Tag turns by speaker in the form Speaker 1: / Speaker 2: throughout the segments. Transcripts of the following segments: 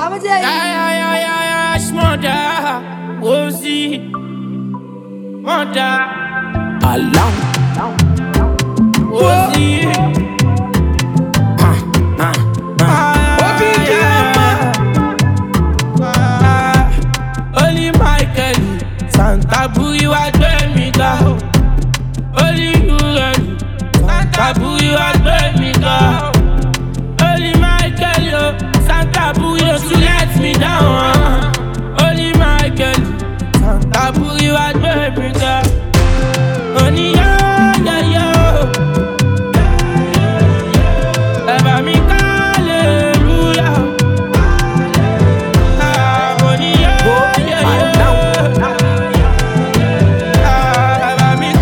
Speaker 1: Smother, Wozy, Mother, Alam, Wozy, Only Michael, Santa Booey, what made me go? Only you, Santa Booey, what made me go? Only Michael, Santa Booey, you let me down. Only Michael, Santa Booey, what made me go? Only you, ever me hallelujah. Only you, ever me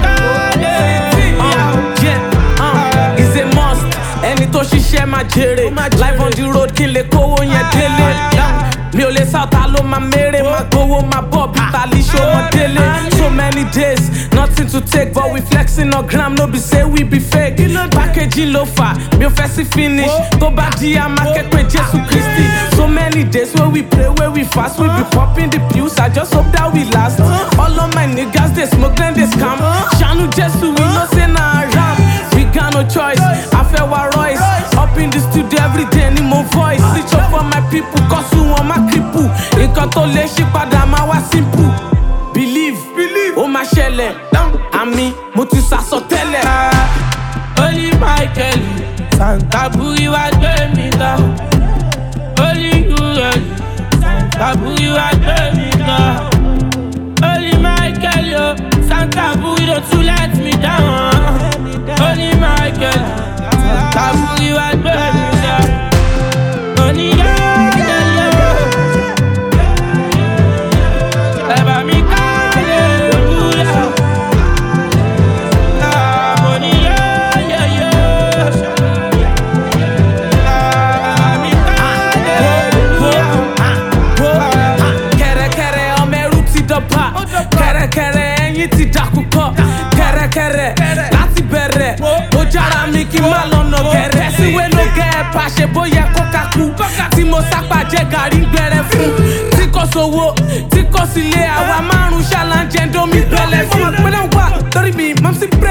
Speaker 1: hallelujah.
Speaker 2: It's a must. Ẹni tó ṣiṣẹ́ máa jèrè. Life on the road kí n lè kówó yẹn délé. Mi ò lè sáta ló máa mèrè. Máa gbowó máa bọ̀ bí Talisha ọmọ délé. So many days, nothing to take, but we flexing on gram, no be say we be fake. Packaging ló fà, mi ò fẹ́ sí finish. Tó bá di a máa kẹ́pẹ́ Jésù Kristi. So many days where we pray, where we fast, we be popping the pills. I just hope that we last. All of my niggas they smoke, then they scam. Ṣàánú Jésù, we no say na haram. We got no choice. I feel wa Royce. Up in the studio every day, need more voice. Switch up for my people, cause you want my cripple. Nǹkan tó lè ṣe padà máa wá simple. Believe, ó máa ṣẹlẹ̀. Àmì, mo ti sàsọ tẹ́lẹ̀.
Speaker 1: Only Michael, Santa Booey, what made me go? Only you, Santa Booey, what made me go? Only Michael, Santa Booey, don't you let me down. Only Michael, Santa Booey, what made me go? Only you, ever me hallelujah. Only you,
Speaker 2: Kẹ̀rẹ̀kẹ̀rẹ̀ ọmọ ẹrú ti dọ̀pá. Kẹ̀rẹ̀kẹ̀rẹ̀ ẹyin ti dàkúkọ. Kẹ̀rẹ̀kẹ̀rẹ̀ láti bẹ̀rẹ̀. Ó jára mi kí n má lọ́nà gẹ̀rẹ́. Síwé ló gẹ̀ ẹ́ pàṣẹ bóyá kóká kú. Tí mo sápà jẹ́ gàrí ń gbẹrẹ fún. Tí kò sówó, tí kò sí lé àwa márùn-ún ṣàlàjẹ́ ń domi bẹ̀lẹ̀ fún. Pẹ̀lẹ́ wà lórí mi, mọ̀ sí